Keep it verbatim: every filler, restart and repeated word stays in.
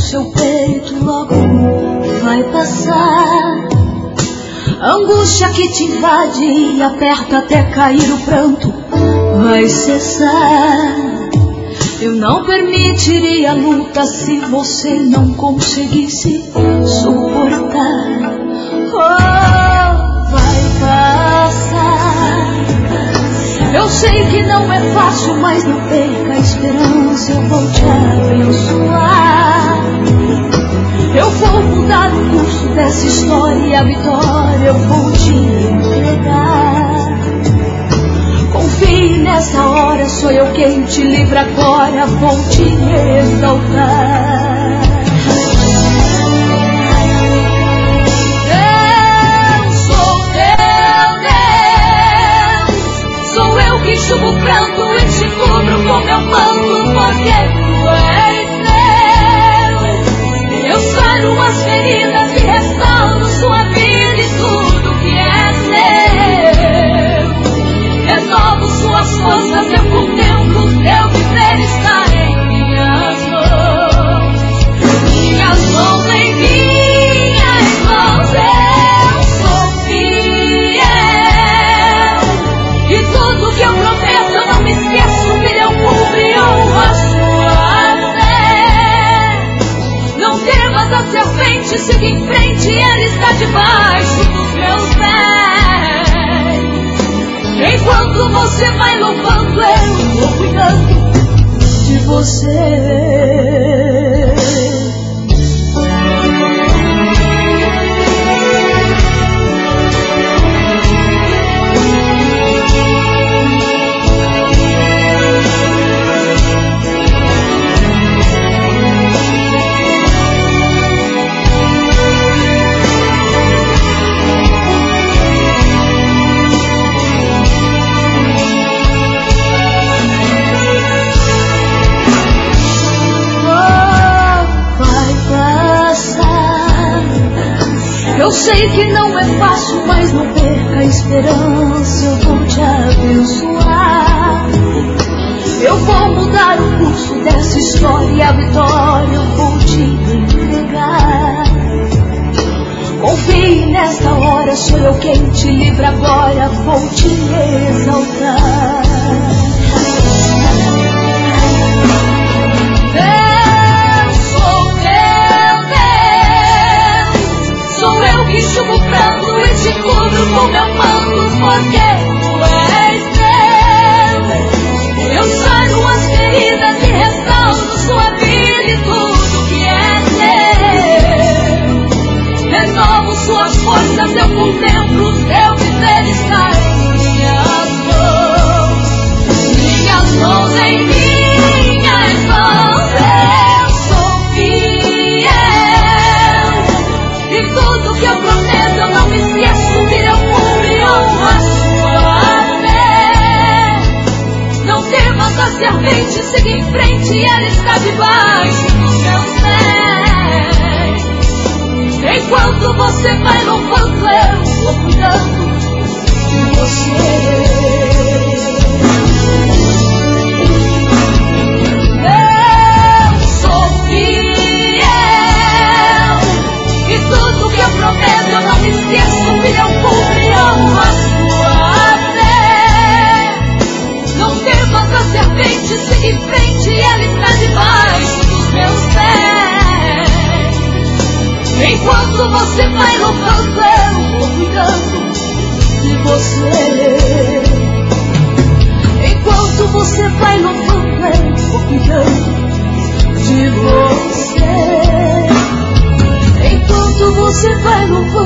seu peito logo vai passar. Angústia que te invade e aperta até cair o pranto vai cessar. Eu não permitiria a luta se você não conseguisse suportar. Oh, vai passar. Eu sei que não é fácil, mas não perca a esperança, eu vou te abençoar. Eu vou mudar o curso dessa história e a vitória eu vou te entregar. Confie nessa hora, sou eu quem te livra agora, vou te exaltar. Eu sou teu Deus, sou eu que enxugo o pranto e te cubro com meu manto, porque tu és meu. Eu saro as feridas e restauro sua vida e tudo que é seu. Renovo suas forças, eu contemplo o teu viver está em minhas mãos. Minhas mãos em minhas mãos, eu sou fiel. E tudo que eu prometo eu não me esqueço, que eu cumpro e honro a sua fé. Não temas a serpente, siga em frente, ele está debaixo dos meus pés. Enquanto você vai louvando, eu vou cuidando de você. Eu sei que não é fácil, mas não perca a esperança, eu vou te abençoar. Eu vou mudar o curso dessa história e a vitória eu vou te entregar. Confie nesta hora, sou eu quem te livra agora, vou te exaltar. Enxugo o pranto e te cubro com meu manto, porque tu és meu. Eu saro as feridas e restauro sua vida e tudo que é teu. Renovo suas forças, eu contemplo o teu viver está em minhas mãos. Minhas mãos em minhas mãos, eu sou fiel. E tudo que eu prometo eu não me esqueço, que eu cumpro e honro a sua fé. Não temas a serpente, siga em frente, ela está debaixo dos meus pés. Enquanto você vai louvando, eu vou cuidando de você. Tudo que eu prometo eu não me esqueço, que eu cumpro e honro a sua fé. Não temas a serpente, siga em frente, ela está debaixo dos meus pés. Enquanto você vai louvando, eu vou cuidando de você. Enquanto você vai louvando, eu vou cuidando de você. Enquanto você vai louvando,